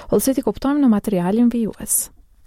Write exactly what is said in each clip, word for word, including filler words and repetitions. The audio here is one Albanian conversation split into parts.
Hollësi kuptojmë në materialin vijues.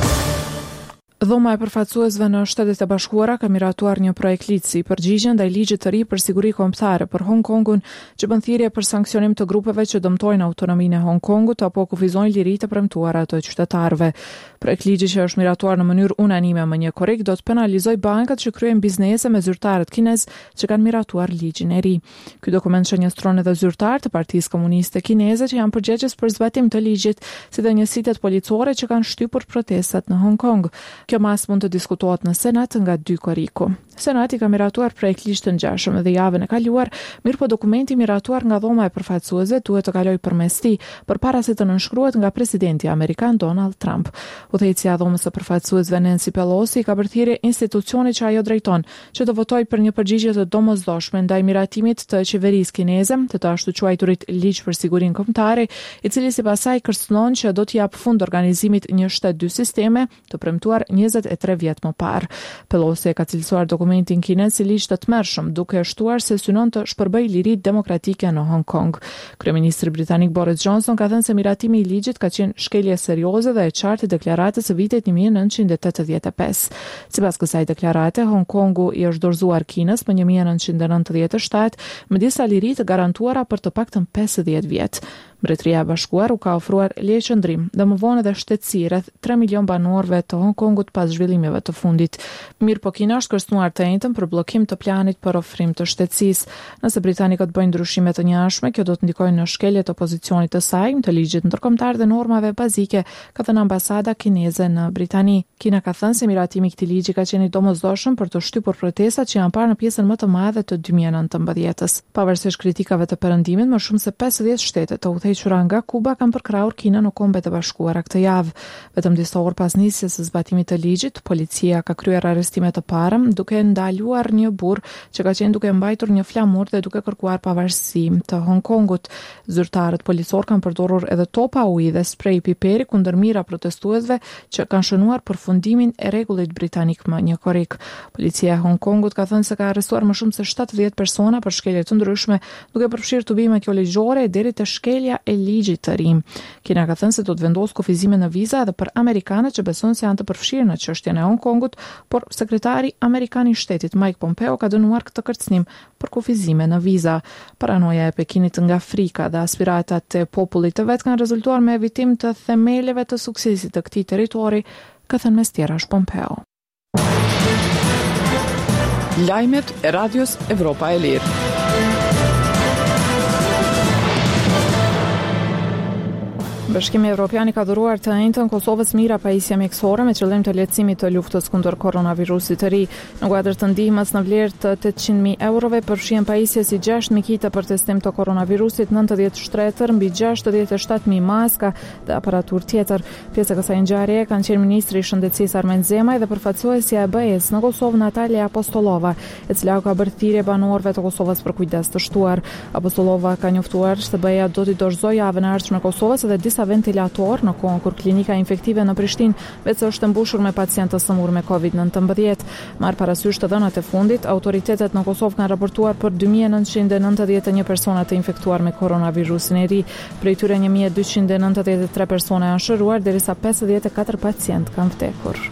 Dhoma e përfaqësuesve në Shtetet e Bashkuara ka miratuar një projekt ligji si përgjigje ndaj ligjit të ri për siguri kombëtare për Hong Kongun, që bën thirrje për sanksionim të grupeve që dëmtojnë autonominë e Hong Kongut apo kufizojnë liritë e premtuara të qytetarëve. Projekt ligji që është miratuar në mënyrë unanime më një korrik do të penalizojë bankat që kryejnë biznese me zyrtarët kinez që kanë miratuar ligjin e ri. Ky dokument shënjestron edhe zyrtarë të Partisë Komuniste Kineze që janë përgjegjës për zbatim të ligjit, si dhe njësitet policore që kanë shtypur protestat në Hong Kong. Kjo mas mund të diskutohet në Senat nga dy koriku. Senati ka miratuar projekt ligj të ngjashëm edhe javën e kaluar, mirë po dokumenti miratuar nga dhoma e përfaqësuesve duhet të kalojë përmes tij përpara se të nënshkruhet nga presidenti amerikan Donald Trump. Udhëheqësia e dhomës së përfaqësuesve Nancy Pelosi ka bërë thirrje institucionit që ajo drejton që të votojë për një përgjigje të domosdoshme ndaj miratimit të qeverisë kineze të të ashtu quajturit ligj për sigurinë kombëtare, i cili sipas saj kërcënon që do të jap fund organizimit një shtet dy sisteme të premtuar njëzet e tre vjet më parë. Pelosi ka cilësuar dokumentin kinez si ligj të tmerrshëm, duke shtuar se synon të shpërbëjë liritë demokratike në Hong Kong. Kryeministri britanik Boris Johnson ka thënë se miratimi i ligjit ka qenë shkelje serioze dhe e qartë e deklaratës së vitit një mijë e nëntëqind e tetëdhjetë e pesë. Sipas kësaj deklarate, Hong Kongu i është dorëzuar Kinës më një mijë e nëntëqind e nëntëdhjetë e shtatë me disa liri të garantuara për të paktën pesëdhjetë vjet. Mbretëria e Bashkuar u ka ofruar leje qëndrim dhe më vonë edhe shtetësi rreth tre milion banorëve të Hong Kongut pas zhvillimeve të fundit. Mirë po Kina është kërcënuar të njëjtën për bllokim të planit për ofrim të shtetësisë. Nëse britanikët bëjnë ndryshime të njashme, kjo do të ndikojë në shkelje të pozicionit të saj, të ligjit ndërkombëtar dhe normave bazike, ka thënë ambasada kineze në Britani. Kina ka thënë se miratimi i këtij ligji ka qenë i domosdoshëm për të shtypur protestat që janë parë në pjesën më të madhe të dy mijë e nëntëmbëdhjetës. Pavarësisht kritikave të perëndimit, më shumë se pesëdhjetë shtete të udhëhequra nga Kuba kanë përkrahur Kinën në Kombet e Bashkuara këtë javë. Vetëm disa orë pas nisjes së zbatimit të ligjit, policia ka kryer arrestime të para, duke ndaluar një burr që ka qenë duke mbajtur një flamur dhe duke kërkuar pavarësi të Hong Kongut. Zyrtarët policor kanë përdorur edhe topa uji dhe sprej piperi kundër mijëra protestuesve që kanë shënuar përfundimin e rregullit britanik më një korrik. Policia e Hong Kongut ka thënë se ka arrestuar më shumë se shtatëdhjetë persona për shkelje të ndryshme, duke përfshirë tubime kjo ligjore deri te shkelja e ligjit të ri. Kina ka thënë se do të vendosë kufizime në viza edhe për amerikanët që besojnë se janë të përfshirë në çështjen e Hong Kongut, por sekretari amerikan i shtetit Mike Pompeo ka dënuar këtë kërcënim për kufizime në viza. Paranoja e Pekinit nga frika dhe aspiratat e popullit të vet kanë rezultuar me evitim të themeleve të suksesit të këtij territori, ka thënë mes tjerash Pompeo. Lajmet e Radios Evropa e Lirë. Bashkimi Evropian i ka dhuruar të njëjtën Kosovës mira pajisje mjekësore me qëllim të lehtësimit të luftës kundër koronavirusit të ri. Në kuadër të ndihmës në vlerë të tetëqind mijë eurove përfshihen pajisje si gjashtë mijë kite për testim të koronavirusit, nëntëdhjetë shtretër, mbi gjashtëdhjetë e shtatë mijë maska dhe aparatur tjetër. Pjesë e kësaj ngjarjeje kanë qenë ministri i shëndetësisë Armen Zemaj dhe përfaqësuesja e B E-s në Kosovë Natalia Apostolova, e cila ka bërë thirrje banorëve të Kosovës për kujdes të shtuar. Apostolova ka njoftuar se B E-ja do t'i dorëzojë javën e ardhshme Kosovës edhe disa ventilator në kohën kur klinika infektive në Prishtinë vetë është mbushur me pacientë të sëmurë me covid nëntëmbëdhjetë. Marr parasysh të dhënat e fundit, autoritetet në Kosovë kanë raportuar për dy mijë e nëntëqind e nëntëdhjetë e një persona të infektuar me koronavirusin e ri. Prej tyre një mijë e dyqind e nëntëdhjetë e tre persona janë shëruar, derisa pesëdhjetë e katër pacientë kanë vdekur.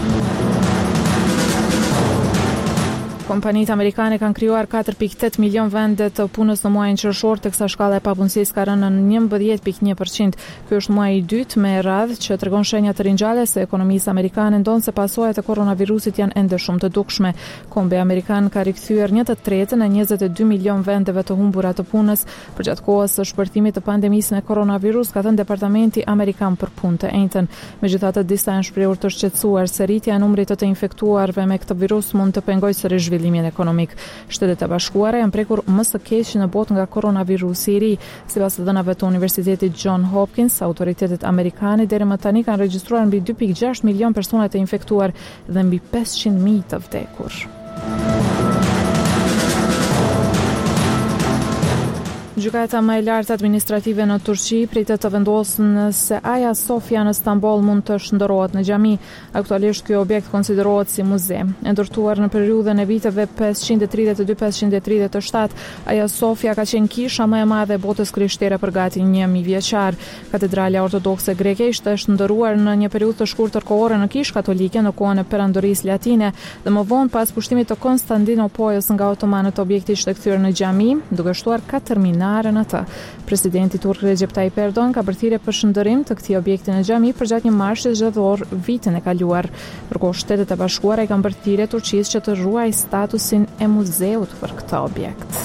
Kompanitë amerikane kanë krijuar katër pikë tetë milion vende të punës në muajin qershor, teksa shkalla e papunësisë ka rënë në njëmbëdhjetë pikë një përqind. Ky është muaji i dytë me radhë që tregon shenja të ringjalljes së ekonomisë amerikane, ndonse pasojat e koronavirusit janë ende shumë të dukshme. Kombi amerikan ka rikthyer një të tretën e njëzet e dy milion vendeve të humbura të punës përgjatë kohës së shpërthimit të pandemisë me koronavirus, ka thënë Departamenti Amerikan për Punë të Njëjtën. Megjithatë, disa janë shprehur të shqetësuar se rritja e numrit të të infektuarve me këtë virus mund të pengojë sërish zhvillimin ekonomik. Shtetet e Bashkuara janë prekur më së keq në botë nga koronavirusi i ri. Sipas dhënave të Universitetit John Hopkins, autoritetet amerikane deri më tani kanë regjistruar mbi dy pikë gjashtë milion persona të infektuar dhe mbi pesëqind mijë të vdekur. Gjykata më e lartë administrative në Turqi pritet të vendosën se Hagia Sophia në Stamboll mund të shndërrohet në xhami. Aktualisht ky objekt konsiderohet si muze. E ndërtuar në periudhën e viteve pesëqind e tridhjetë e dy pesëqind e tridhjetë e shtatë, Hagia Sophia ka qenë kisha më e madhe e botës krishtere për gati një mijë vjeçar. Katedrala ortodokse greke ishte shndërruar në një periudhë të shkurtër kohore në kishë katolike në kohën e perandorisë latine dhe më vonë pas pushtimit të Konstantinopojës nga otomanët objekti ishte kthyer në xhami, duke shtuar katër minare në të. Presidenti turk Recep Tayyip Erdogan ka bërthirrje për shndërrim të këtij objekti në xhami përgjatë një marshi zgjedhor vitin e kaluar. Ndërkohë Shtetet e Bashkuara i kanë bërthirrje Turqisë që të ruajë statusin e muzeut për këtë objekt.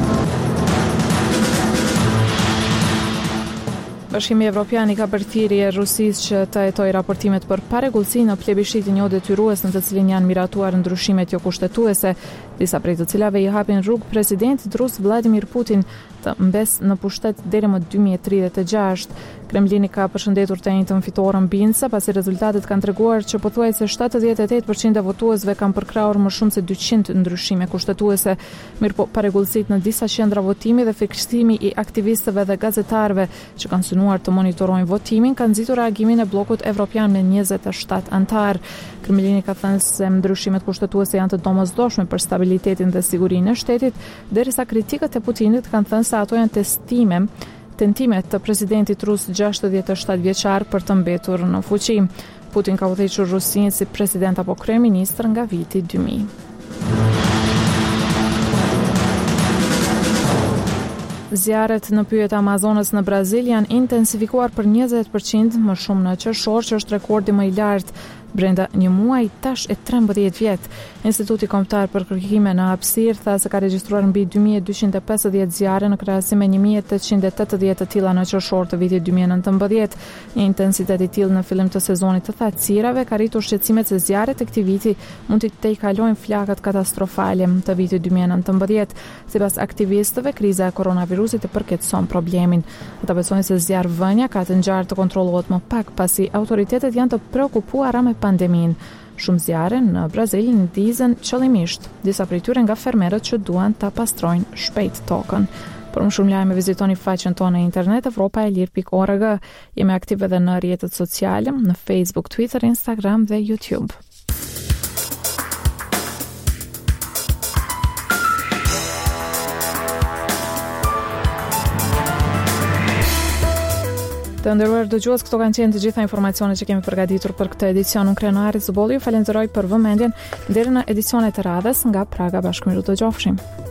Bashkimi Evropian i ka bërthirrje Rusisë që të hetojë raportimet për parregullsi në plebiscitin jo detyrues në të cilin janë miratuar ndryshimet jo kushtetuese, disa prej të cilave i hapin rrugë presidentit rus Vladimir Putin të mbes në pushtet deri më dy mijë e tridhjetë e gjashtë. Kremlini ka përshëndetur të njëjtën fitoren Binsa pasi rezultatet kanë treguar që pothuajse shtatëdhjetë e tetë përqind e votuesve kanë përkrahur më shumë se dyqind ndryshime kushtetuese. Mirëpo parregullsitë në disa qendra votimi dhe fiksimi i aktivistëve dhe gazetarëve që kanë synuar të monitorojnë votimin kanë nxitur reagimin e bllokut evropian me njëzet e shtatë antar. Kremlini ka thënë se ndryshimet kushtetuese janë të domosdoshme për stabilitetin dhe sigurinë e shtetit, derisa kritikët e Putinit kanë thënë se ato janë testime tentimet të presidentit rus gjashtëdhjetë e shtatë vjeçar për të mbetur në fuqi. Putin ka udhëhequr Rusinë si president apo kryeminist nga viti dy mijë. Zjarret në pyjet Amazonës në Brazil janë intensifikuar për njëzet përqind më shumë në qershor, që është rekordi më i lartë brenda një muaji tash e trembëdhjetë vjet. Instituti Kombëtar për Kërkime në Hapësirë tha se ka regjistruar mbi dy mijë e dyqind e pesëdhjetë zjarre në krahasim me një mijë e tetëqind e tetëdhjetë të tilla në qershor të vitit dy mijë e nëntëmbëdhjetë. Një intensitet i tillë në fillim të sezonit të thatësirave ka rritur shqetësimet se zjarret e këtij viti mund të tejkalojnë flakët katastrofale të vitit dy mijë e nëntëmbëdhjetë. Sipas aktivistëve, kriza e koronavirusit e përkeçson problemin. Ata besojnë se zjarrvënia ka të ngjarë të kontrollohet më pak pasi autoritetet janë të preokupuara me pandemin. Shumë zjarre në Brazil ndizen qëllimisht, disa prej tyre nga fermerët që duan ta pastrojnë shpejt tokën. Për më shumë lajme vizitoni faqen tonë në internet evropa e lir pikë org. Jemi aktiv edhe në rrjetet sociale, në Facebook, Twitter, Instagram dhe YouTube. Të nderuar dëgjues, këto kanë qenë të gjitha informacionet që kemi përgatitur për këtë edicion. Unë Krenarit Zuboli ju falenderoj për vëmendjen. Deri në edicionet e radhës nga Praga, bashkëmiru të gjofshim.